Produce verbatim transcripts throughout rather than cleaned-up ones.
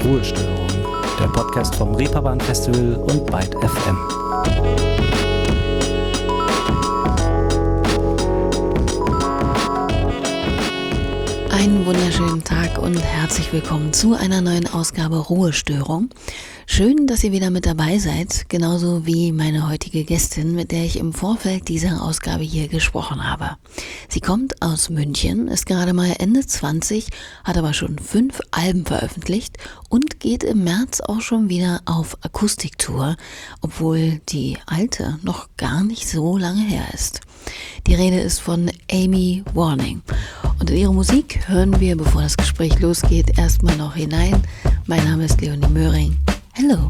Ruhestörung, der Podcast vom Reeperbahn Festival und Byte F M. Einen wunderschönen Tag und herzlich willkommen zu einer neuen Ausgabe Ruhestörung. Schön, dass ihr wieder mit dabei seid, genauso wie meine heutige Gästin, mit der ich im Vorfeld dieser Ausgabe hier gesprochen habe. Sie kommt aus München, ist gerade mal Ende zwanzig, hat aber schon fünf Alben veröffentlicht und geht im März auch schon wieder auf Akustiktour, obwohl die alte noch gar nicht so lange her ist. Die Rede ist von Amy Warning. Und in ihre Musik hören wir, bevor das Gespräch losgeht, erstmal noch hinein. Mein Name ist Leonie Möhring. Hello.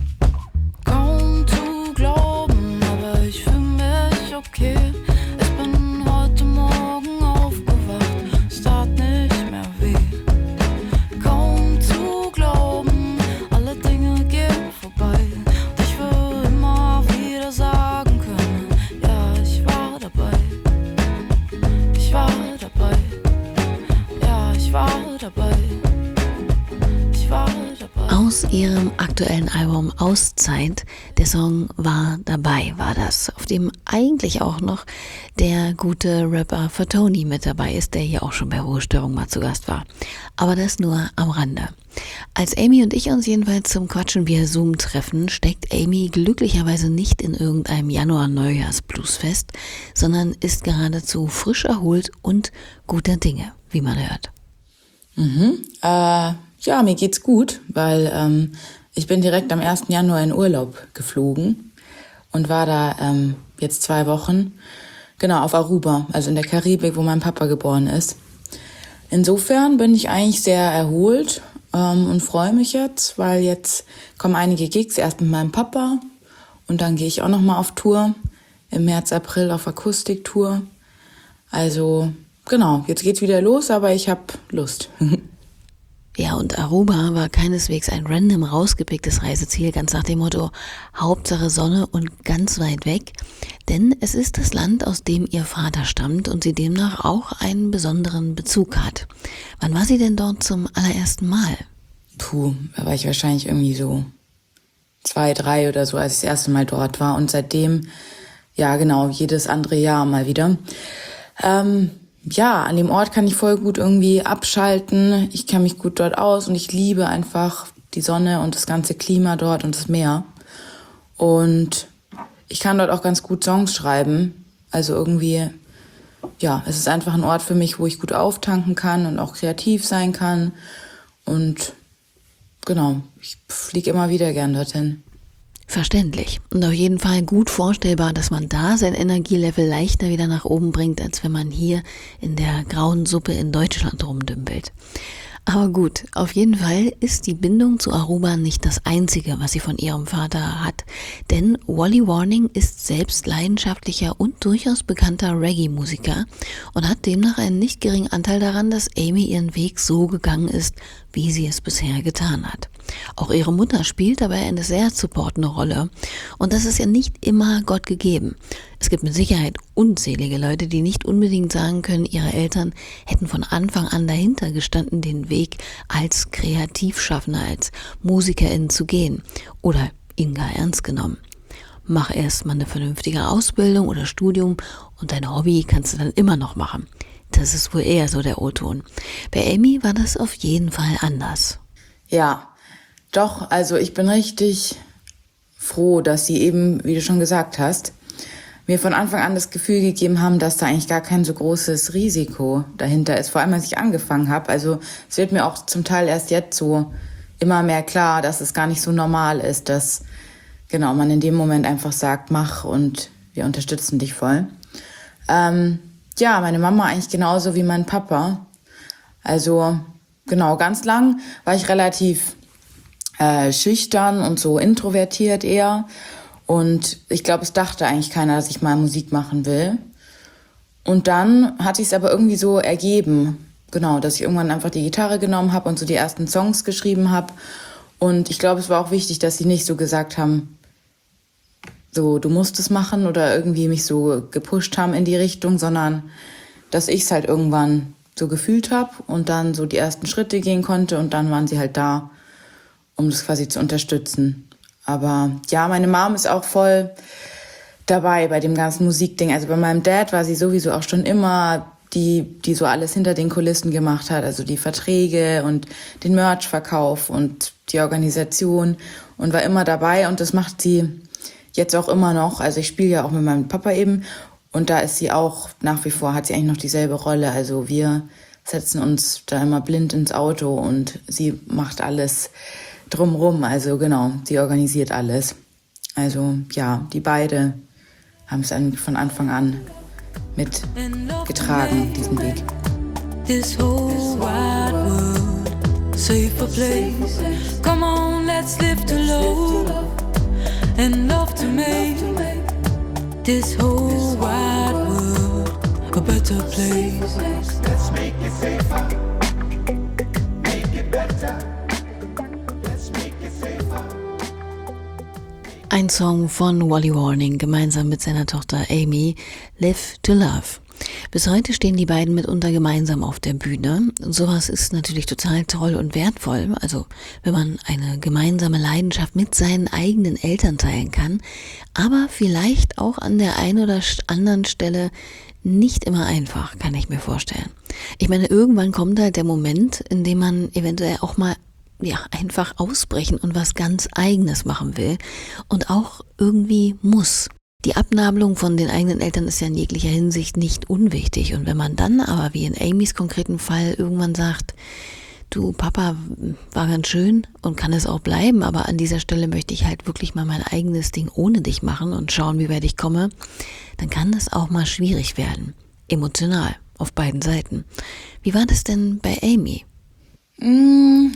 Kaum zu glauben, aber ich fühle mich okay. Ich bin heute Morgen aufgewacht, es tat nicht mehr weh. Kaum zu glauben, alle Dinge gehen vorbei. Und ich will immer wieder sagen können, ja, ich war dabei. Ich war dabei. Ja, ich war dabei. Ich war dabei. Aus ihrem aktuellen Album Auszeit, der Song War dabei, war das, auf dem eigentlich auch noch der gute Rapper Fatoni mit dabei ist, der hier auch schon bei Ruhestörung mal zu Gast war. Aber das nur am Rande. Als Amy und ich uns jedenfalls zum Quatschen via Zoom treffen, steckt Amy glücklicherweise nicht in irgendeinem Januar-Neujahrs-Blues fest, sondern ist geradezu frisch erholt und guter Dinge, wie man hört. Mhm, äh... Ja, mir geht's gut, weil ähm, ich bin direkt am ersten Januar in Urlaub geflogen und war da ähm, jetzt zwei Wochen, genau, auf Aruba, also in der Karibik, wo mein Papa geboren ist. Insofern bin ich eigentlich sehr erholt ähm, und freue mich jetzt, weil jetzt kommen einige Gigs, erst mit meinem Papa und dann gehe ich auch nochmal auf Tour, im März, April auf Akustiktour. Also genau, jetzt geht's wieder los, aber ich habe Lust. Ja, und Aruba war keineswegs ein random rausgepicktes Reiseziel, ganz nach dem Motto Hauptsache Sonne und ganz weit weg, denn es ist das Land, aus dem ihr Vater stammt und sie demnach auch einen besonderen Bezug hat. Wann war sie denn dort zum allerersten Mal? Puh, da war ich wahrscheinlich irgendwie so zwei, drei oder so, als ich das erste Mal dort war und seitdem, ja genau, jedes andere Jahr mal wieder. Ähm... Ja, an dem Ort kann ich voll gut irgendwie abschalten. Ich kenne mich gut dort aus und ich liebe einfach die Sonne und das ganze Klima dort und das Meer. Und ich kann dort auch ganz gut Songs schreiben. Also irgendwie, ja, es ist einfach ein Ort für mich, wo ich gut auftanken kann und auch kreativ sein kann. Und genau, ich fliege immer wieder gern dorthin. Verständlich und auf jeden Fall gut vorstellbar, dass man da sein Energielevel leichter wieder nach oben bringt, als wenn man hier in der grauen Suppe in Deutschland rumdümpelt. Aber gut, auf jeden Fall ist die Bindung zu Aruba nicht das Einzige, was sie von ihrem Vater hat, denn Wally Warning ist selbst leidenschaftlicher und durchaus bekannter Reggae-Musiker und hat demnach einen nicht geringen Anteil daran, dass Amy ihren Weg so gegangen ist, wie sie es bisher getan hat. Auch ihre Mutter spielt dabei eine sehr supportende Rolle und das ist ja nicht immer Gott gegeben. Es gibt mit Sicherheit unzählige Leute, die nicht unbedingt sagen können, ihre Eltern hätten von Anfang an dahinter gestanden, den Weg als Kreativschaffender, als Musikerin zu gehen oder ihn gar ernst genommen. Mach erst mal eine vernünftige Ausbildung oder Studium und dein Hobby kannst du dann immer noch machen. Das ist wohl eher so der O-Ton. Bei Amy war das auf jeden Fall anders. Ja, doch, also ich bin richtig froh, dass sie eben, wie du schon gesagt hast, mir von Anfang an das Gefühl gegeben haben, dass da eigentlich gar kein so großes Risiko dahinter ist. Vor allem, als ich angefangen habe. Also es wird mir auch zum Teil erst jetzt so immer mehr klar, dass es gar nicht so normal ist, dass genau man in dem Moment einfach sagt, mach und wir unterstützen dich voll. Ähm, ja, meine Mama eigentlich genauso wie mein Papa. Also genau, ganz lang war ich relativ äh, schüchtern und so introvertiert eher. Und ich glaube, es dachte eigentlich keiner, dass ich mal Musik machen will. Und dann hat sich es aber irgendwie so ergeben, genau, dass ich irgendwann einfach die Gitarre genommen habe und so die ersten Songs geschrieben habe. Und ich glaube, es war auch wichtig, dass sie nicht so gesagt haben, so, du musst es machen oder irgendwie mich so gepusht haben in die Richtung, sondern dass ich es halt irgendwann so gefühlt habe und dann so die ersten Schritte gehen konnte und dann waren sie halt da um das quasi zu unterstützen. Aber ja, meine Mom ist auch voll dabei bei dem ganzen Musikding. Also bei meinem Dad war sie sowieso auch schon immer die, die so alles hinter den Kulissen gemacht hat. Also die Verträge und den Merch-Verkauf und die Organisation und war immer dabei. Und das macht sie jetzt auch immer noch. Also ich spiele ja auch mit meinem Papa eben. Und da ist sie auch nach wie vor, hat sie eigentlich noch dieselbe Rolle. Also wir setzen uns da immer blind ins Auto und sie macht alles drumrum. Also genau, sie organisiert alles. Also ja, die beide haben es eigentlich von Anfang an mitgetragen, diesen Weg. This whole wide world, safer place. Come on, let's live to love and love to make this whole wide world a better place. Let's make it safer, make it better. Let's make it safer. Ein Song von Wally Warning gemeinsam mit seiner Tochter Amy, Live to Love. Bis heute stehen die beiden mitunter gemeinsam auf der Bühne. Sowas ist natürlich total toll und wertvoll. Also wenn man eine gemeinsame Leidenschaft mit seinen eigenen Eltern teilen kann, aber vielleicht auch an der einen oder anderen Stelle nicht immer einfach, kann ich mir vorstellen. Ich meine, irgendwann kommt halt der Moment, in dem man eventuell auch mal ja einfach ausbrechen und was ganz Eigenes machen will und auch irgendwie muss. Die Abnabelung von den eigenen Eltern ist ja in jeglicher Hinsicht nicht unwichtig. Und wenn man dann aber, wie in Amys konkreten Fall, irgendwann sagt, du Papa, war ganz schön und kann es auch bleiben, aber an dieser Stelle möchte ich halt wirklich mal mein eigenes Ding ohne dich machen und schauen, wie weit ich komme, dann kann das auch mal schwierig werden. Emotional, auf beiden Seiten. Wie war das denn bei Amy? Mm,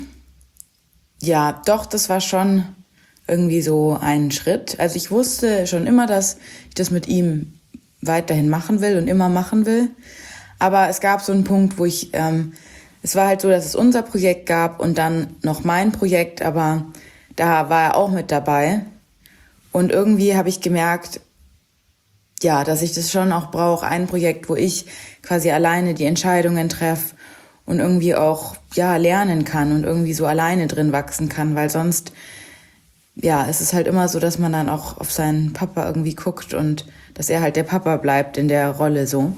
ja, doch, das war schon irgendwie so ein Schritt. Also ich wusste schon immer, dass ich das mit ihm weiterhin machen will und immer machen will. Aber es gab so einen Punkt, wo ich, ähm, es war halt so, dass es unser Projekt gab und dann noch mein Projekt, aber da war er auch mit dabei. Und irgendwie habe ich gemerkt, ja, dass ich das schon auch brauche, ein Projekt, wo ich quasi alleine die Entscheidungen treffe und irgendwie auch, ja, lernen kann und irgendwie so alleine drin wachsen kann, weil sonst ja, es ist halt immer so, dass man dann auch auf seinen Papa irgendwie guckt und dass er halt der Papa bleibt in der Rolle so.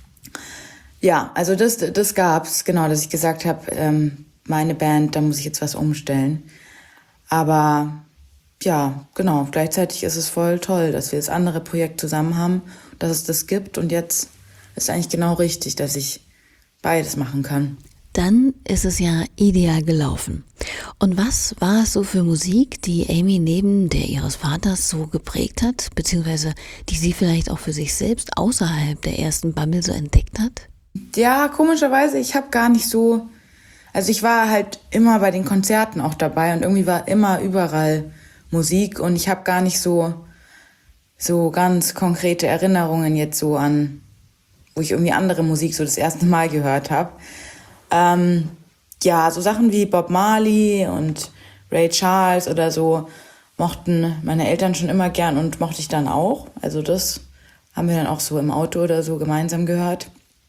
Ja, also das, das gab's, genau, dass ich gesagt habe, ähm, meine Band, da muss ich jetzt was umstellen. Aber ja, genau, gleichzeitig ist es voll toll, dass wir das andere Projekt zusammen haben, dass es das gibt und jetzt ist eigentlich genau richtig, dass ich beides machen kann. Dann ist es ja ideal gelaufen. Und was war es so für Musik, die Amy neben der ihres Vaters so geprägt hat, beziehungsweise die sie vielleicht auch für sich selbst außerhalb der ersten Bubble so entdeckt hat? Ja, komischerweise, ich habe gar nicht so, also ich war halt immer bei den Konzerten auch dabei und irgendwie war immer überall Musik und ich habe gar nicht so, so ganz konkrete Erinnerungen jetzt so an, wo ich irgendwie andere Musik so das erste Mal gehört habe. Ähm, ja, so Sachen wie Bob Marley und Ray Charles oder so mochten meine Eltern schon immer gern und mochte ich dann auch. Also das haben wir dann auch so im Auto oder so gemeinsam gehört.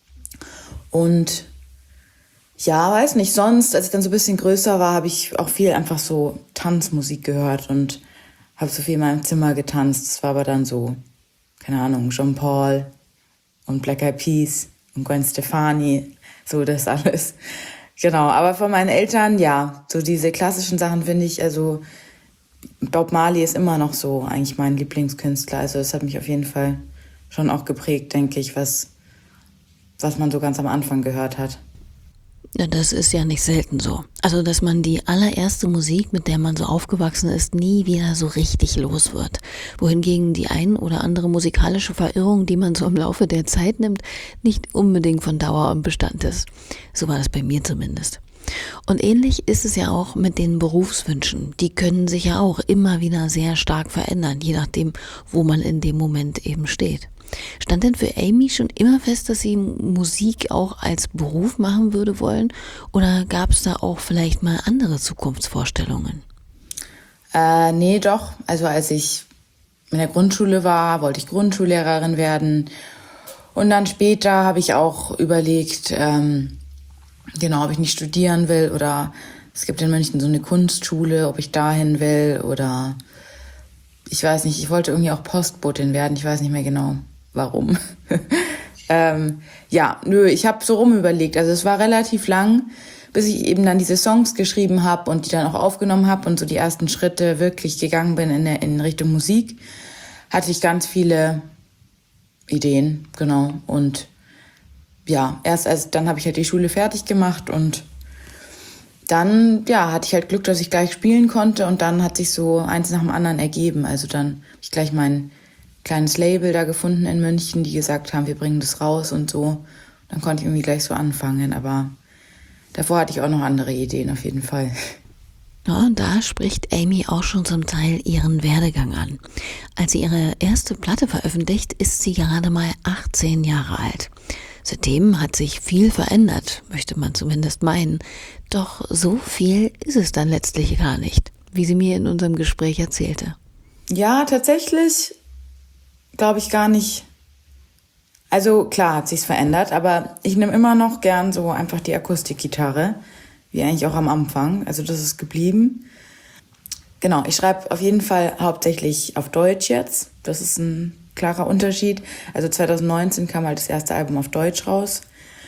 Und ja, weiß nicht, sonst, als ich dann so ein bisschen größer war, habe ich auch viel einfach so Tanzmusik gehört und habe so viel in meinem Zimmer getanzt. Das war aber dann so, keine Ahnung, Jean Paul und Black Eyed Peas und Gwen Stefani. So, das alles. Genau, aber von meinen Eltern, ja, so diese klassischen Sachen finde ich, also Bob Marley ist immer noch so eigentlich mein Lieblingskünstler. Also das hat mich auf jeden Fall schon auch geprägt, denke ich, was, was man so ganz am Anfang gehört hat. Ja, das ist ja nicht selten so. Also, dass man die allererste Musik, mit der man so aufgewachsen ist, nie wieder so richtig los wird. Wohingegen die ein oder andere musikalische Verirrung, die man so im Laufe der Zeit nimmt, nicht unbedingt von Dauer und Bestand ist. So war das bei mir zumindest. Und ähnlich ist es ja auch mit den Berufswünschen. Die können sich ja auch immer wieder sehr stark verändern, je nachdem, wo man in dem Moment eben steht. Stand denn für Amy schon immer fest, dass sie Musik auch als Beruf machen würde wollen? Oder gab es da auch vielleicht mal andere Zukunftsvorstellungen? Äh, nee, doch. Also als ich in der Grundschule war, wollte ich Grundschullehrerin werden. Und dann später habe ich auch überlegt, ähm, genau, ob ich nicht studieren will oder es gibt in München so eine Kunstschule, ob ich dahin will oder ich weiß nicht, ich wollte irgendwie auch Postbotin werden, ich weiß nicht mehr genau warum. ähm, ja, nö, ich habe so rumüberlegt, also es war relativ lang, bis ich eben dann diese Songs geschrieben habe und die dann auch aufgenommen habe und so die ersten Schritte wirklich gegangen bin in, der, in Richtung Musik, hatte ich ganz viele Ideen, genau. Und ja, erst als dann habe ich halt die Schule fertig gemacht und dann, ja, hatte ich halt Glück, dass ich gleich spielen konnte und dann hat sich so eins nach dem anderen ergeben. Also dann habe ich gleich mein kleines Label da gefunden in München, die gesagt haben, wir bringen das raus und so. Dann konnte ich irgendwie gleich so anfangen, aber davor hatte ich auch noch andere Ideen auf jeden Fall. Ja, und da spricht Amy auch schon zum Teil ihren Werdegang an. Als sie ihre erste Platte veröffentlicht, ist sie gerade mal achtzehn Jahre alt. Seitdem hat sich viel verändert, möchte man zumindest meinen. Doch so viel ist es dann letztlich gar nicht, wie sie mir in unserem Gespräch erzählte. Ja, tatsächlich glaube ich gar nicht. Also klar hat sich's verändert, aber ich nehme immer noch gern so einfach die Akustikgitarre, wie eigentlich auch am Anfang. Also das ist geblieben. Genau, ich schreibe auf jeden Fall hauptsächlich auf Deutsch jetzt. Das ist ein klarer Unterschied. Also zwanzig neunzehn kam halt das erste Album auf Deutsch raus.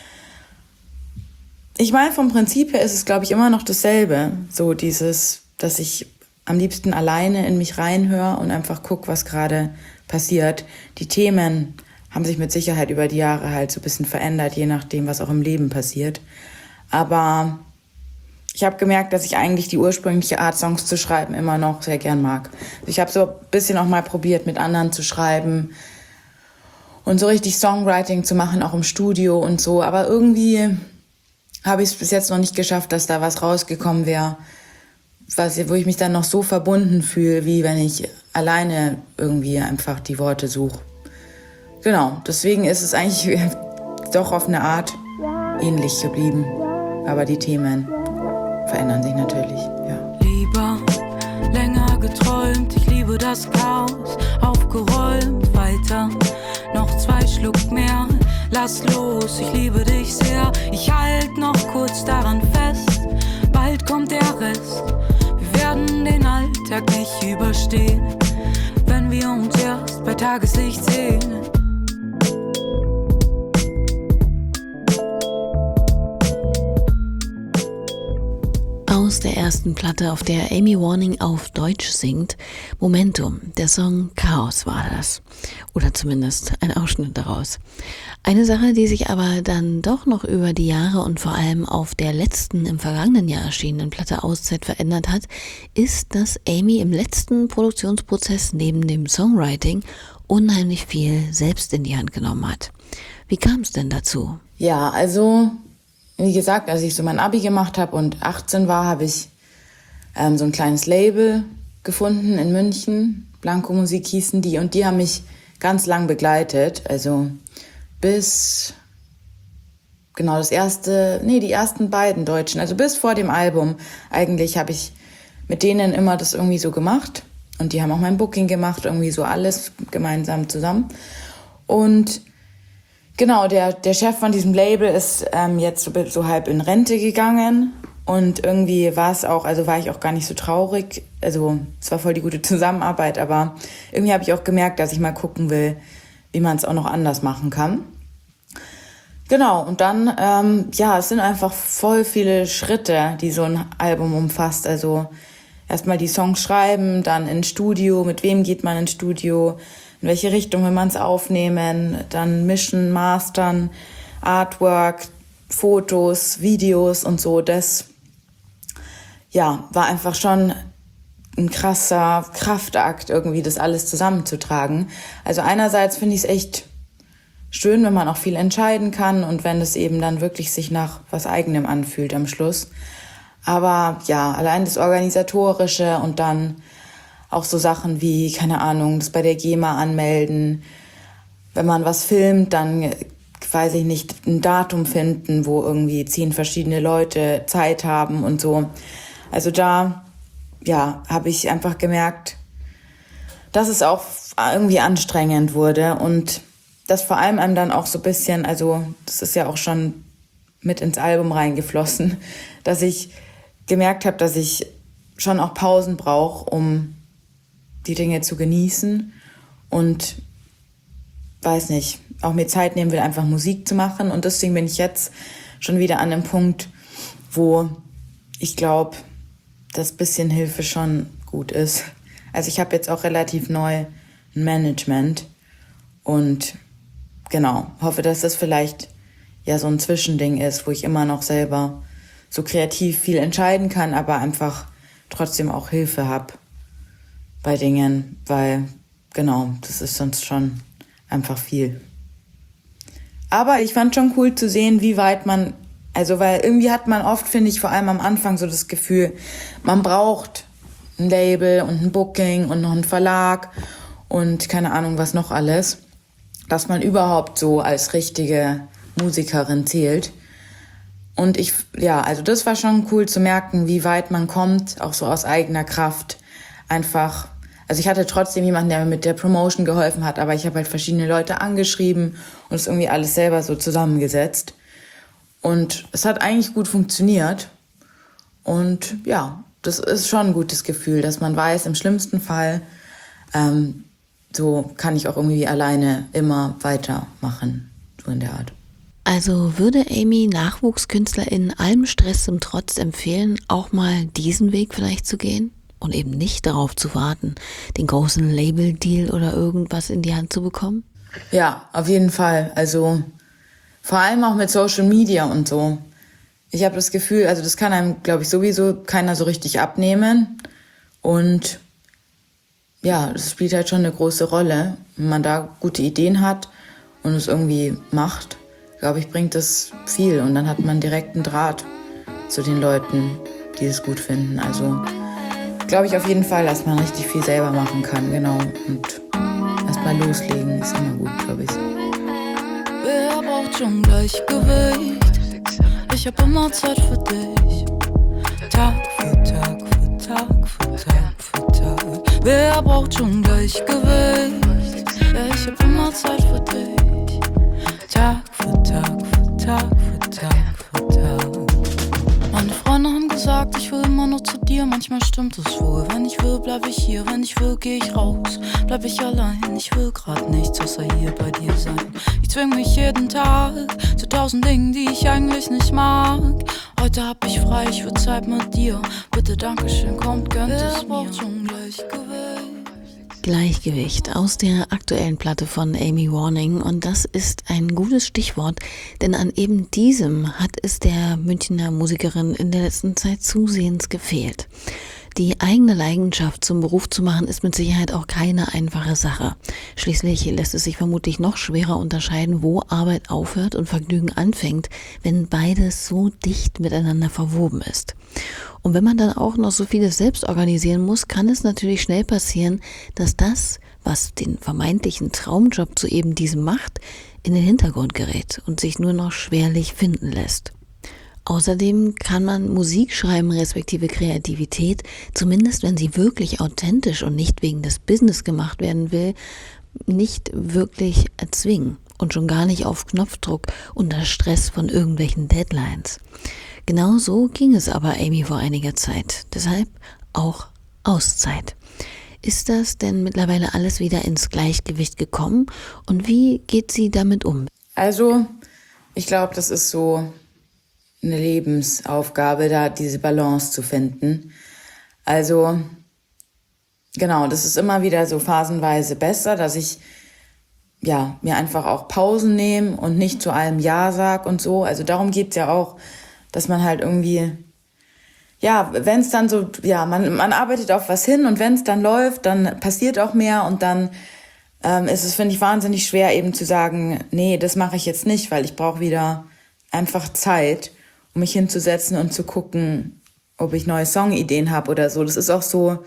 Ich meine, vom Prinzip her ist es, glaube ich, immer noch dasselbe. So dieses, dass ich am liebsten alleine in mich reinhöre und einfach gucke, was gerade passiert. Die Themen haben sich mit Sicherheit über die Jahre halt so ein bisschen verändert, je nachdem, was auch im Leben passiert. Aber ich habe gemerkt, dass ich eigentlich die ursprüngliche Art, Songs zu schreiben, immer noch sehr gern mag. Ich habe so ein bisschen auch mal probiert, mit anderen zu schreiben und so richtig Songwriting zu machen, auch im Studio und so. Aber irgendwie habe ich es bis jetzt noch nicht geschafft, dass da was rausgekommen wäre, was, wo ich mich dann noch so verbunden fühle, wie wenn ich alleine irgendwie einfach die Worte suche. Genau, deswegen ist es eigentlich doch auf eine Art ähnlich geblieben. Aber die Themen verändern sich natürlich, ja. Lieber länger geträumt, ich liebe das Chaos, aufgeräumt, weiter, noch zwei Schluck mehr, lass los, ich liebe dich sehr, ich halt noch kurz daran fest, bald kommt der Rest, wir werden den Alltag nicht überstehen, wenn wir uns erst bei Tageslicht sehen. Aus der ersten Platte, auf der Amy Warning auf Deutsch singt, Momentum, der Song Chaos war das. Oder zumindest ein Ausschnitt daraus. Eine Sache, die sich aber dann doch noch über die Jahre und vor allem auf der letzten, im vergangenen Jahr erschienenen Platte Auszeit verändert hat, ist, dass Amy im letzten Produktionsprozess neben dem Songwriting unheimlich viel selbst in die Hand genommen hat. Wie kam es denn dazu? Ja, also wie gesagt, als ich so mein Abi gemacht habe und achtzehn war, habe ich ähm, so ein kleines Label gefunden in München. Blanco Musik hießen die und die haben mich ganz lang begleitet. Also bis, genau das erste, nee, die ersten beiden Deutschen. Also bis vor dem Album eigentlich habe ich mit denen immer das irgendwie so gemacht. Und die haben auch mein Booking gemacht, irgendwie so alles gemeinsam zusammen. Und genau, der, der Chef von diesem Label ist ähm, jetzt so, so halb in Rente gegangen und irgendwie war es auch, also war ich auch gar nicht so traurig, also es war voll die gute Zusammenarbeit, aber irgendwie habe ich auch gemerkt, dass ich mal gucken will, wie man es auch noch anders machen kann. Genau, und dann, ähm, ja, es sind einfach voll viele Schritte, die so ein Album umfasst, also erstmal die Songs schreiben, dann ins Studio, mit wem geht man ins Studio, in welche Richtung will man es aufnehmen, dann mischen, mastern, Artwork, Fotos, Videos und so. Das, ja, war einfach schon ein krasser Kraftakt, irgendwie das alles zusammenzutragen. Also einerseits finde ich es echt schön, wenn man auch viel entscheiden kann und wenn es eben dann wirklich sich nach was Eigenem anfühlt am Schluss. Aber ja, allein das Organisatorische und dann auch so Sachen wie, keine Ahnung, das bei der GEMA anmelden. Wenn man was filmt, dann, weiß ich nicht, ein Datum finden, wo irgendwie zehn verschiedene Leute Zeit haben und so. Also da, ja, habe ich einfach gemerkt, dass es auch irgendwie anstrengend wurde und das vor allem einem dann auch so ein bisschen, also das ist ja auch schon mit ins Album reingeflossen, dass ich gemerkt habe, dass ich schon auch Pausen brauche, um die Dinge zu genießen und weiß nicht, auch mir Zeit nehmen will, einfach Musik zu machen. Und deswegen bin ich jetzt schon wieder an einem Punkt, wo ich glaube, dass ein bisschen Hilfe schon gut ist. Also ich habe jetzt auch relativ neu ein Management und genau, hoffe, dass das vielleicht ja so ein Zwischending ist, wo ich immer noch selber so kreativ viel entscheiden kann, aber einfach trotzdem auch Hilfe habe bei Dingen, weil genau, das ist sonst schon einfach viel. Aber ich fand schon cool zu sehen, wie weit man, also weil irgendwie hat man oft, finde ich, vor allem am Anfang so das Gefühl, man braucht ein Label und ein Booking und noch einen Verlag und keine Ahnung, was noch alles, dass man überhaupt so als richtige Musikerin zählt. Und ich, ja, also das war schon cool zu merken, wie weit man kommt, auch so aus eigener Kraft. Einfach, also ich hatte trotzdem jemanden, der mir mit der Promotion geholfen hat, aber ich habe halt verschiedene Leute angeschrieben und es irgendwie alles selber so zusammengesetzt. Und es hat eigentlich gut funktioniert. Und ja, das ist schon ein gutes Gefühl, dass man weiß, im schlimmsten Fall, ähm, so kann ich auch irgendwie alleine immer weitermachen, so in der Art. Also würde Amy NachwuchskünstlerInnen allem Stress zum Trotz empfehlen, auch mal diesen Weg vielleicht zu gehen und eben nicht darauf zu warten, den großen Label-Deal oder irgendwas in die Hand zu bekommen? Ja, auf jeden Fall. Also vor allem auch mit Social Media und so. Ich habe das Gefühl, also das kann einem, glaube ich, sowieso keiner so richtig abnehmen. Und ja, das spielt halt schon eine große Rolle. Wenn man da gute Ideen hat und es irgendwie macht, glaube ich, bringt das viel. Und dann hat man direkt einen Draht zu den Leuten, die es gut finden. Also glaube ich auf jeden Fall, dass man richtig viel selber machen kann, genau. Und erst mal loslegen ist immer gut, glaube ich. Wer braucht schon Gleichgewicht? Ich hab immer Zeit für dich. Tag für Tag für Tag für Tag für Tag. Wer braucht schon Gleichgewicht? Ja, ich hab immer Zeit für dich. Tag für Tag für Tag für Tag für Tag. Meine Freunde haben gesagt, ich will immer nur zu dir. Manchmal stimmt es wohl. Wenn ich will, bleib ich hier. Wenn ich will, geh ich raus. Bleib ich allein. Ich will grad nichts außer hier bei dir sein. Ich zwing mich jeden Tag zu tausend Dingen, die ich eigentlich nicht mag. Heute hab ich frei, ich will Zeit mit dir. Bitte, Dankeschön, kommt, gönnt es mir. Braucht schon Gleichgewicht. Gleichgewicht aus der aktuellen Platte von Amy Warning, und das ist ein gutes Stichwort, denn an eben diesem hat es der Münchner Musikerin in der letzten Zeit zusehends gefehlt. Die eigene Leidenschaft zum Beruf zu machen, ist mit Sicherheit auch keine einfache Sache. Schließlich lässt es sich vermutlich noch schwerer unterscheiden, wo Arbeit aufhört und Vergnügen anfängt, wenn beides so dicht miteinander verwoben ist. Und wenn man dann auch noch so vieles selbst organisieren muss, kann es natürlich schnell passieren, dass das, was den vermeintlichen Traumjob zu eben diesem macht, in den Hintergrund gerät und sich nur noch schwerlich finden lässt. Außerdem kann man Musik schreiben respektive Kreativität, zumindest wenn sie wirklich authentisch und nicht wegen des Business gemacht werden will, nicht wirklich erzwingen und schon gar nicht auf Knopfdruck unter Stress von irgendwelchen Deadlines. Genau so ging es aber Amy vor einiger Zeit, deshalb auch Auszeit. Ist das denn mittlerweile alles wieder ins Gleichgewicht gekommen und wie geht sie damit um? Also, ich glaube, das ist so eine Lebensaufgabe, da diese Balance zu finden. Also, genau, das ist immer wieder so phasenweise besser, dass ich ja mir einfach auch Pausen nehme und nicht zu allem Ja sag und so. Also darum geht's ja auch, dass man halt irgendwie, ja, wenn es dann so, ja, man, man arbeitet auf was hin und wenn es dann läuft, dann passiert auch mehr und dann ähm, ist es, finde ich, wahnsinnig schwer eben zu sagen, nee, das mache ich jetzt nicht, weil ich brauche wieder einfach Zeit, um mich hinzusetzen und zu gucken, ob ich neue Songideen habe oder so. Das ist auch so,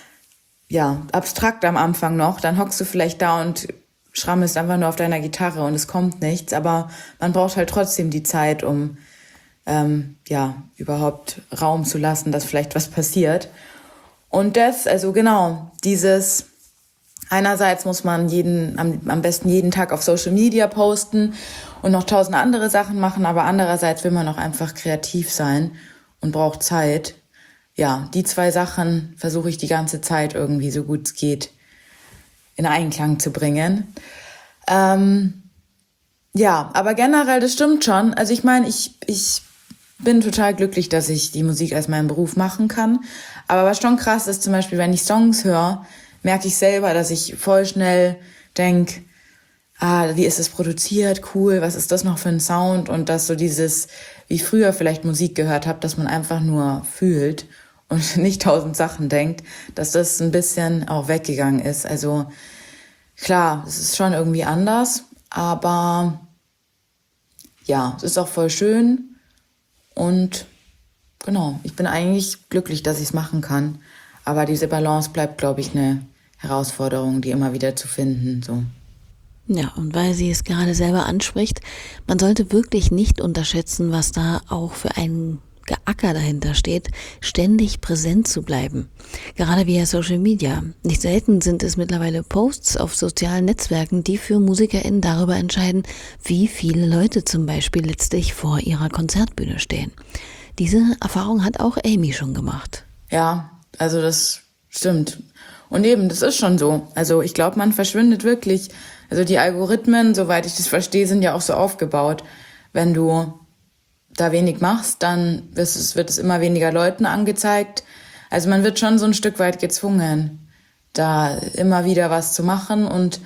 ja, abstrakt am Anfang noch. Dann hockst du vielleicht da und schrammelst einfach nur auf deiner Gitarre und es kommt nichts. Aber man braucht halt trotzdem die Zeit, um ähm, ja überhaupt Raum zu lassen, dass vielleicht was passiert. Und das, also genau, dieses einerseits muss man jeden am, am besten jeden Tag auf Social Media posten und noch tausend andere Sachen machen, aber andererseits will man auch einfach kreativ sein und braucht Zeit. ja, die zwei Sachen versuche ich die ganze Zeit irgendwie so gut es geht in Einklang zu bringen. Ähm, ja, aber generell, das stimmt schon. Also ich meine, ich, ich bin total glücklich, dass ich die Musik als meinen Beruf machen kann. Aber was schon krass ist, zum Beispiel, wenn ich Songs höre, merke ich selber, dass ich voll schnell denke, ah, wie ist es produziert, cool, was ist das noch für ein Sound? Und dass so dieses, wie ich früher vielleicht Musik gehört habe, dass man einfach nur fühlt und nicht tausend Sachen denkt, dass das ein bisschen auch weggegangen ist. Also klar, es ist schon irgendwie anders, aber ja, es ist auch voll schön und genau, ich bin eigentlich glücklich, dass ich es machen kann, aber diese Balance bleibt, glaube ich, eine Herausforderung, die immer wieder zu finden, so. Ja, und weil sie es gerade selber anspricht, man sollte wirklich nicht unterschätzen, was da auch für ein Geacker dahinter steht, ständig präsent zu bleiben. Gerade via Social Media. Nicht selten sind es mittlerweile Posts auf sozialen Netzwerken, die für MusikerInnen darüber entscheiden, wie viele Leute zum Beispiel letztlich vor ihrer Konzertbühne stehen. Diese Erfahrung hat auch Amy schon gemacht. Ja, also das stimmt. Und eben, das ist schon so. Also ich glaube, man verschwindet wirklich. Also die Algorithmen, soweit ich das verstehe, sind ja auch so aufgebaut. Wenn du da wenig machst, dann wird es, wird es immer weniger Leuten angezeigt. Also man wird schon so ein Stück weit gezwungen, da immer wieder was zu machen. Und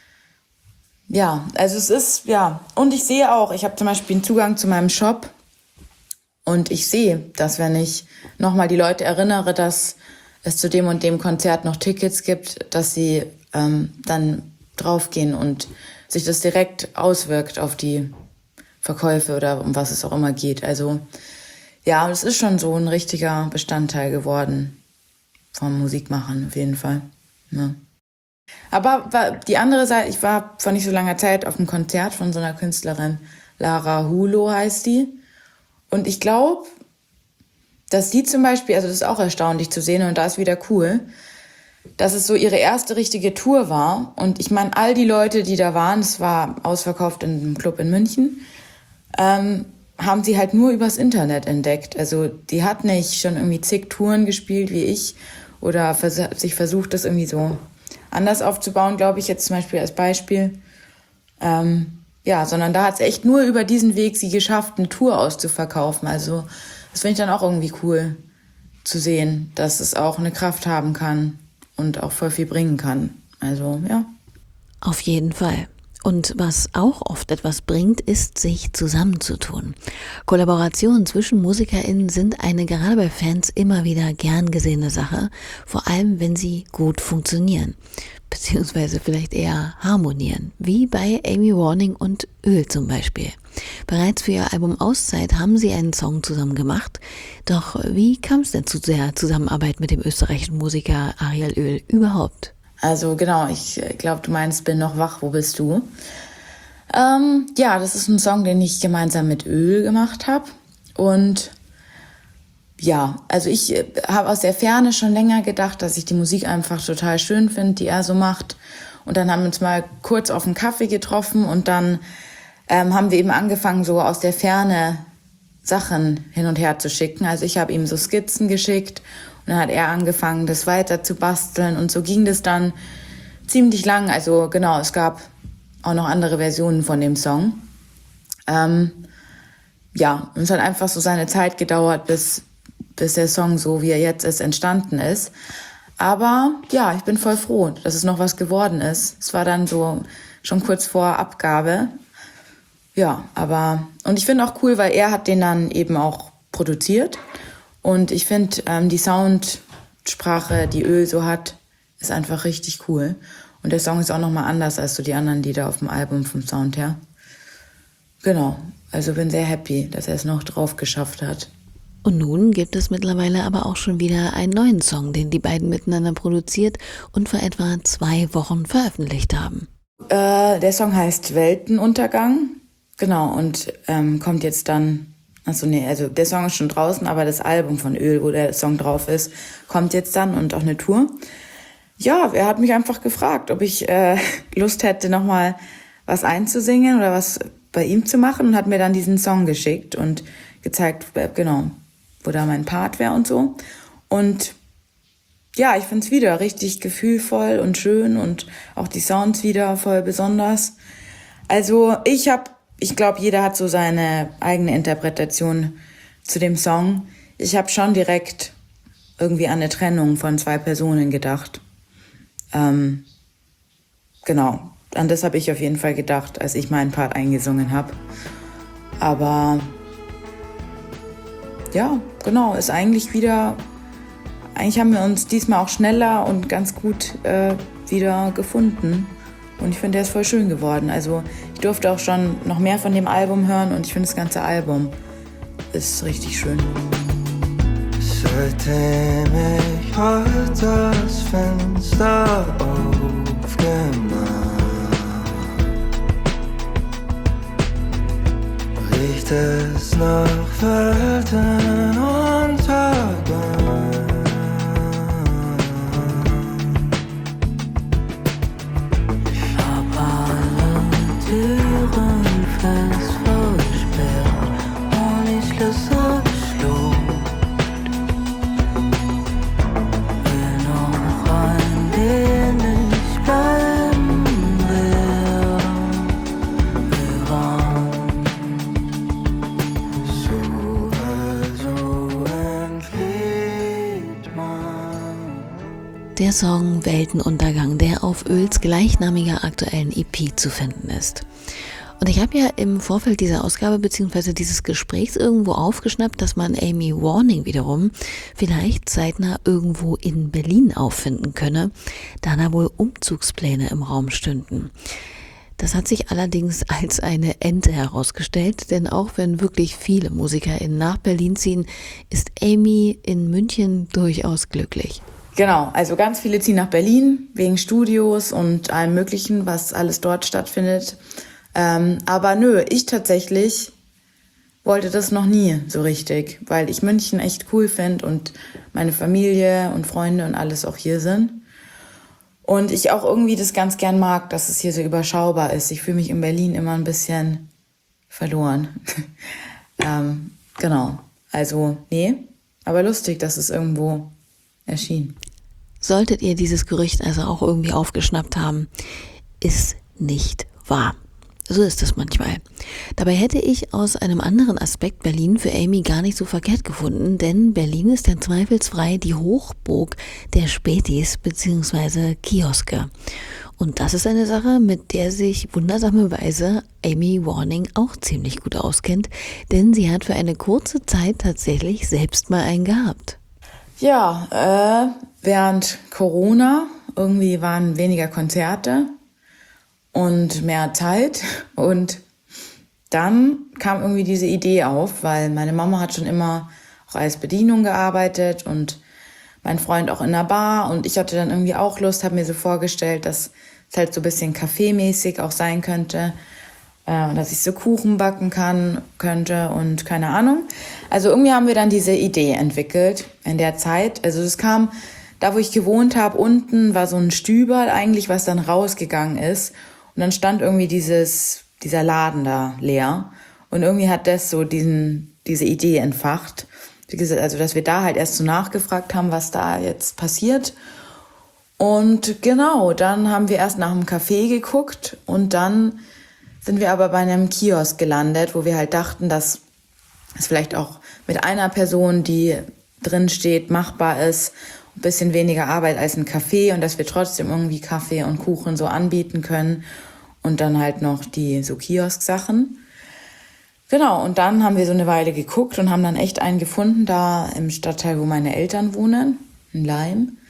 ja, also es ist, ja. Und ich sehe auch, ich habe zum Beispiel einen Zugang zu meinem Shop und ich sehe, dass wenn ich nochmal die Leute erinnere, dass es zu dem und dem Konzert noch Tickets gibt, dass sie ähm, dann draufgehen und sich das direkt auswirkt auf die Verkäufe oder um was es auch immer geht. Also ja, es ist schon so ein richtiger Bestandteil geworden vom Musikmachen auf jeden Fall. Ja. Aber die andere Seite, ich war vor nicht so langer Zeit auf einem Konzert von so einer Künstlerin, Lara Hulo heißt die. Und ich glaube, dass die zum Beispiel, also das ist auch erstaunlich zu sehen und da ist wieder cool, dass es so ihre erste richtige Tour war. Und ich meine, all die Leute, die da waren, es war ausverkauft in einem Club in München, ähm, haben sie halt nur übers Internet entdeckt. Also die hat nicht schon irgendwie zig Touren gespielt wie ich oder vers- sich versucht, das irgendwie so anders aufzubauen, glaube ich jetzt zum Beispiel als Beispiel. Ähm, ja, sondern da hat es echt nur über diesen Weg sie geschafft, eine Tour auszuverkaufen. Also das finde ich dann auch irgendwie cool zu sehen, dass es auch eine Kraft haben kann und auch voll viel bringen kann. Also, ja. Auf jeden Fall. Und was auch oft etwas bringt, ist, sich zusammenzutun. Kollaborationen zwischen MusikerInnen sind eine gerade bei Fans immer wieder gern gesehene Sache, vor allem wenn sie gut funktionieren, beziehungsweise vielleicht eher harmonieren, wie bei Amy Warning und Öl zum Beispiel. Bereits für ihr Album Auszeit haben sie einen Song zusammen gemacht, doch wie kam es denn zu der Zusammenarbeit mit dem österreichischen Musiker Ariel Öl überhaupt? Also genau, ich glaube, du meinst Bin noch wach, wo bist du? Ähm, ja, das ist ein Song, den ich gemeinsam mit Öl gemacht habe. Und ja, also ich habe aus der Ferne schon länger gedacht, dass ich die Musik einfach total schön finde, die er so macht. Und dann haben wir uns mal kurz auf einen Kaffee getroffen und dann ähm, haben wir eben angefangen, so aus der Ferne Sachen hin und her zu schicken. Also ich habe ihm so Skizzen geschickt und dann hat er angefangen, das weiter zu basteln und so ging das dann ziemlich lang. Also genau, es gab auch noch andere Versionen von dem Song. Ähm, ja, und es hat einfach so seine Zeit gedauert, bis, bis der Song so, wie er jetzt ist, entstanden ist. Aber ja, ich bin voll froh, dass es noch was geworden ist. Es war dann so schon kurz vor Abgabe. Ja, aber, und ich finde auch cool, weil er hat den dann eben auch produziert. Und ich finde, ähm, die Soundsprache, die Öl so hat, ist einfach richtig cool. Und der Song ist auch nochmal anders als so die anderen Lieder auf dem Album vom Sound her. Genau, also bin sehr happy, dass er es noch drauf geschafft hat. Und nun gibt es mittlerweile aber auch schon wieder einen neuen Song, den die beiden miteinander produziert und vor etwa zwei Wochen veröffentlicht haben. Äh, der Song heißt Weltenuntergang. Genau, und ähm, kommt jetzt dann, achso nee, also der Song ist schon draußen, aber das Album von Öl, wo der Song drauf ist, kommt jetzt dann und auch eine Tour. Ja, er hat mich einfach gefragt, ob ich äh, Lust hätte, nochmal was einzusingen oder was bei ihm zu machen und hat mir dann diesen Song geschickt und gezeigt, genau, wo da mein Part wäre und so. Und ja, ich finde es wieder richtig gefühlvoll und schön und auch die Sounds wieder voll besonders. Also ich habe, ich glaube, jeder hat so seine eigene Interpretation zu dem Song. Ich habe schon direkt irgendwie an eine Trennung von zwei Personen gedacht. Ähm, genau, an das habe ich auf jeden Fall gedacht, als ich meinen Part eingesungen habe. Aber ja, genau, ist eigentlich wieder, eigentlich haben wir uns diesmal auch schneller und ganz gut äh, wieder gefunden. Und ich finde, der ist voll schön geworden. Also ich durfte auch schon noch mehr von dem Album hören und ich finde, das ganze Album ist richtig schön. Seitdem ich heute das Fenster aufgemacht, riecht es nach Weltenuntergang. Ich hab alle Türen fest versperrt und die Schlüssel geschluckt. Will noch ein wenig bleiben, wer wir waren. So also entflieht man. Der Song Weltenuntergang, der auf Öls gleichnamiger aktuellen E P zu finden ist. Und ich habe ja im Vorfeld dieser Ausgabe bzw. dieses Gesprächs irgendwo aufgeschnappt, dass man Amy Warning wiederum vielleicht zeitnah irgendwo in Berlin auffinden könne, da da wohl Umzugspläne im Raum stünden. Das hat sich allerdings als eine Ente herausgestellt, denn auch wenn wirklich viele MusikerInnen nach Berlin ziehen, ist Amy in München durchaus glücklich. Genau, also ganz viele ziehen nach Berlin wegen Studios und allem Möglichen, was alles dort stattfindet. Ähm, aber nö, ich tatsächlich wollte das noch nie so richtig, weil ich München echt cool finde und meine Familie und Freunde und alles auch hier sind. Und ich auch irgendwie das ganz gern mag, dass es hier so überschaubar ist. Ich fühle mich in Berlin immer ein bisschen verloren. ähm, genau, also nee, aber lustig, dass es irgendwo erschien. Solltet ihr dieses Gerücht also auch irgendwie aufgeschnappt haben, ist nicht wahr. So ist es manchmal. Dabei hätte ich aus einem anderen Aspekt Berlin für Amy gar nicht so verkehrt gefunden, denn Berlin ist ja zweifelsfrei die Hochburg der Spätis bzw. Kioske. Und das ist eine Sache, mit der sich wundersamerweise Amy Warning auch ziemlich gut auskennt, denn sie hat für eine kurze Zeit tatsächlich selbst mal einen gehabt. Ja, äh, während Corona irgendwie waren weniger Konzerte und mehr Zeit und dann kam irgendwie diese Idee auf, weil meine Mama hat schon immer auch als Bedienung gearbeitet und mein Freund auch in der Bar und ich hatte dann irgendwie auch Lust, habe mir so vorgestellt, dass es halt so ein bisschen kaffeemäßig auch sein könnte, äh, dass ich so Kuchen backen kann, könnte und keine Ahnung. Also irgendwie haben wir dann diese Idee entwickelt in der Zeit. Also es kam, da wo ich gewohnt habe, unten war so ein Stüberl eigentlich, was dann rausgegangen ist. Und dann stand irgendwie dieses, dieser Laden da leer. Und irgendwie hat das so diesen, diese Idee entfacht. Wie gesagt, also, dass wir da halt erst so nachgefragt haben, was da jetzt passiert. Und genau, dann haben wir erst nach einem Café geguckt und dann sind wir aber bei einem Kiosk gelandet, wo wir halt dachten, dass es vielleicht auch mit einer Person, die drin steht, machbar ist. Ein bisschen weniger Arbeit als ein Café und dass wir trotzdem irgendwie Kaffee und Kuchen so anbieten können. Und dann halt noch die so Kiosk-Sachen. Genau, und dann haben wir so eine Weile geguckt und haben dann echt einen gefunden, da im Stadtteil, wo meine Eltern wohnen, in Leim.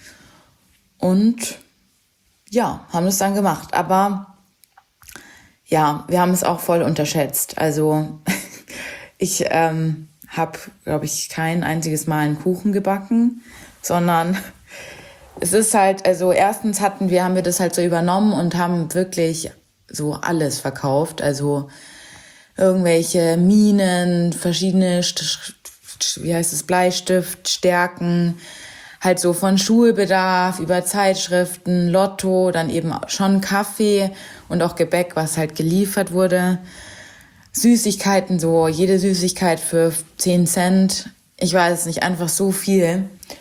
Und ja, haben es dann gemacht. Aber ja, wir haben es auch voll unterschätzt. Also ich ähm, habe, glaube ich, kein einziges Mal einen Kuchen gebacken, sondern es ist halt, also erstens hatten wir, haben wir das halt so übernommen und haben wirklich so alles verkauft, also irgendwelche Minen, verschiedene, wie heißt es, Bleistift, Stärken, halt so von Schulbedarf über Zeitschriften, Lotto, dann eben schon Kaffee und auch Gebäck, was halt geliefert wurde. Süßigkeiten, so jede Süßigkeit für zehn Cent, ich weiß nicht, einfach so viel.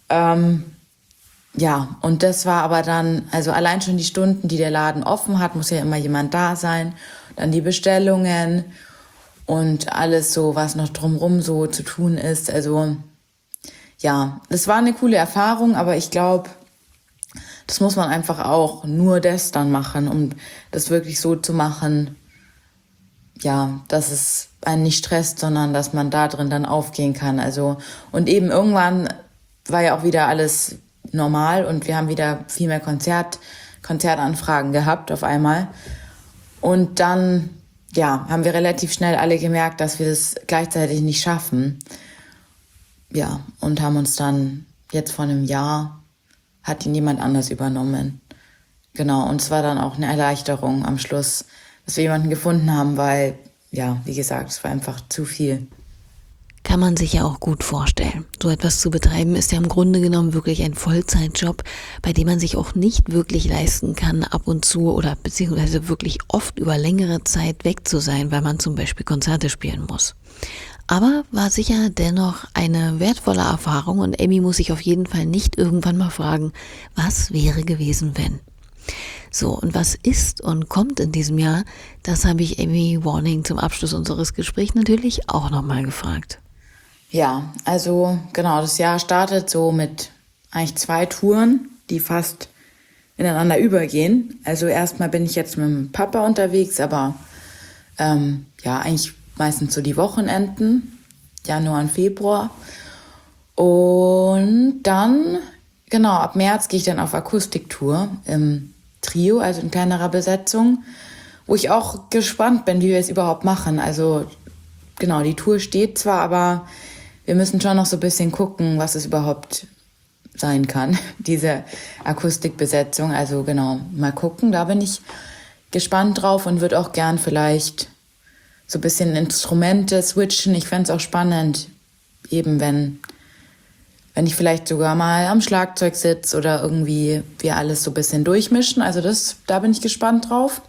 Ähm, ja, und das war aber dann, also allein schon die Stunden, die der Laden offen hat, muss ja immer jemand da sein. Dann die Bestellungen und alles so, was noch drumrum so zu tun ist. Also ja, das war eine coole Erfahrung, aber ich glaube, das muss man einfach auch nur das dann machen, um das wirklich so zu machen, ja, dass es einen nicht stresst, sondern dass man da drin dann aufgehen kann. Also, und eben irgendwann war ja auch wieder alles normal und wir haben wieder viel mehr Konzert, Konzertanfragen gehabt auf einmal. Und dann, ja, haben wir relativ schnell alle gemerkt, dass wir das gleichzeitig nicht schaffen. Ja, und haben uns dann jetzt vor einem Jahr, hat ihn jemand anders übernommen. Genau, und es war dann auch eine Erleichterung am Schluss, dass wir jemanden gefunden haben, weil, ja, wie gesagt, es war einfach zu viel. Kann man sich ja auch gut vorstellen. So etwas zu betreiben ist ja im Grunde genommen wirklich ein Vollzeitjob, bei dem man sich auch nicht wirklich leisten kann, ab und zu oder beziehungsweise wirklich oft über längere Zeit weg zu sein, weil man zum Beispiel Konzerte spielen muss. Aber war sicher dennoch eine wertvolle Erfahrung und Amy muss sich auf jeden Fall nicht irgendwann mal fragen, was wäre gewesen, wenn. So, und was ist und kommt in diesem Jahr, das habe ich Amy Warning zum Abschluss unseres Gesprächs natürlich auch nochmal gefragt. Ja, also genau, das Jahr startet so mit eigentlich zwei Touren, die fast ineinander übergehen. Also erstmal bin ich jetzt mit dem Papa unterwegs, aber ähm, ja, eigentlich meistens so die Wochenenden, Januar und Februar. Und dann, genau, ab März gehe ich dann auf Akustiktour im Trio, also in kleinerer Besetzung, wo ich auch gespannt bin, wie wir es überhaupt machen. Also genau, die Tour steht zwar, aber wir müssen schon noch so ein bisschen gucken, was es überhaupt sein kann, diese Akustikbesetzung. Also genau, mal gucken, da bin ich gespannt drauf und würde auch gern vielleicht so ein bisschen Instrumente switchen. Ich fände es auch spannend, eben wenn, wenn ich vielleicht sogar mal am Schlagzeug sitze oder irgendwie wir alles so ein bisschen durchmischen. Also das, da bin ich gespannt drauf.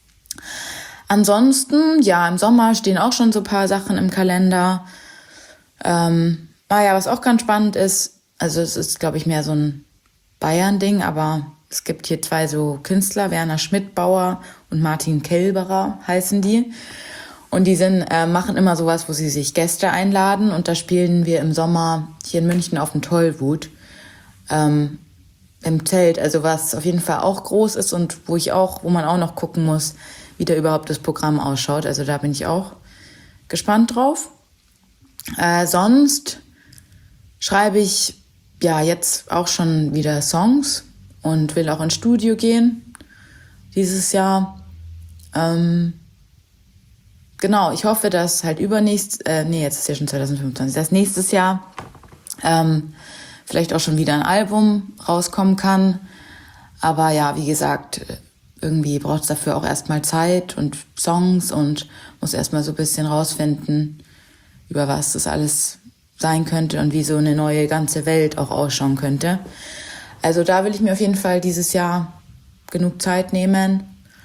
Ansonsten, ja, im Sommer stehen auch schon so ein paar Sachen im Kalender. Ähm, naja, was auch ganz spannend ist, also es ist, glaube ich, mehr so ein Bayern-Ding, aber es gibt hier zwei so Künstler, Werner Schmidbauer und Martin Kelberer heißen die. Und die sind, äh, machen immer sowas, wo sie sich Gäste einladen. Und da spielen wir im Sommer hier in München auf dem Tollwut ähm, im Zelt. Also was auf jeden Fall auch groß ist und wo ich auch, wo man auch noch gucken muss, wie da überhaupt das Programm ausschaut. Also da bin ich auch gespannt drauf. Äh, sonst schreibe ich ja jetzt auch schon wieder Songs und will auch ins Studio gehen dieses Jahr. Ähm, genau, ich hoffe, dass halt übernächst, äh, nee, jetzt ist ja schon zwanzig fünfundzwanzig, dass nächstes Jahr ähm, vielleicht auch schon wieder ein Album rauskommen kann. Aber ja, wie gesagt, irgendwie braucht es dafür auch erstmal Zeit und Songs und muss erstmal so ein bisschen rausfinden, über was das alles sein könnte und wie so eine neue ganze Welt auch ausschauen könnte. Also da will ich mir auf jeden Fall dieses Jahr genug Zeit nehmen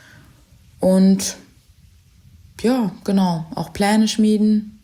und ja, genau, auch Pläne schmieden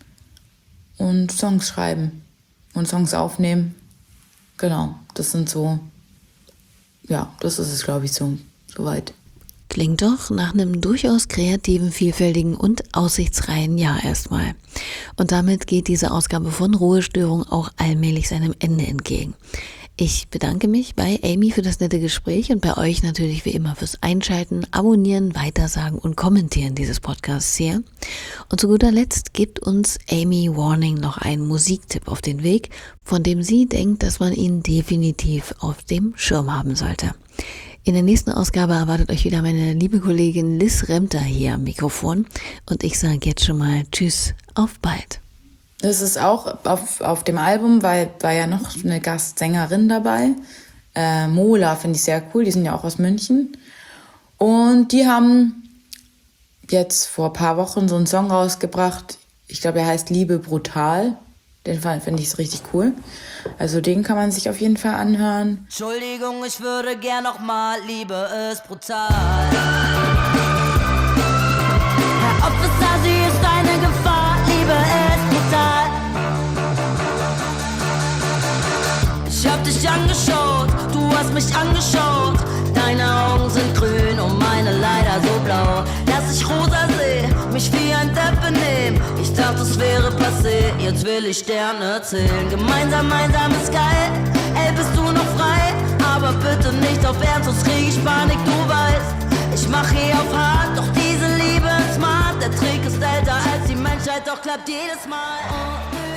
und Songs schreiben und Songs aufnehmen. Genau, das sind so, ja, das ist es, glaube ich, so, soweit. Klingt doch nach einem durchaus kreativen, vielfältigen und aussichtsreichen Jahr erstmal. Und damit geht diese Ausgabe von Ruhestörung auch allmählich seinem Ende entgegen. Ich bedanke mich bei Amy für das nette Gespräch und bei euch natürlich wie immer fürs Einschalten, Abonnieren, Weitersagen und Kommentieren dieses Podcasts hier. Und zu guter Letzt gibt uns Amy Warning noch einen Musiktipp auf den Weg, von dem sie denkt, dass man ihn definitiv auf dem Schirm haben sollte. In der nächsten Ausgabe erwartet euch wieder meine liebe Kollegin Liz Remter hier am Mikrofon und ich sage jetzt schon mal Tschüss, auf bald. Das ist auch auf, auf dem Album, weil war ja noch eine Gastsängerin dabei. Äh, Mola finde ich sehr cool, die sind ja auch aus München. Und die haben jetzt vor ein paar Wochen so einen Song rausgebracht. Ich glaube, er heißt Liebe brutal. Den finde ich richtig cool. Also den kann man sich auf jeden Fall anhören. Entschuldigung, ich würde gern noch mal, Liebe ist brutal. Herr Officer, sie ist eine Gefahr, Liebe ist brutal. Ich dich angeschaut, du hast mich angeschaut. Deine Augen sind grün und meine leider so blau. Dass ich rosa seh, mich wie ein Depp benehm. Ich dachte es wäre passé, jetzt will ich Sterne zählen. Gemeinsam, einsam ist geil, ey bist du noch frei? Aber bitte nicht auf Ernst, sonst krieg ich Panik, du weißt. Ich mach hier auf hart, doch diese Liebe ist smart. Der Trick ist älter als die Menschheit, doch klappt jedes Mal. Oh,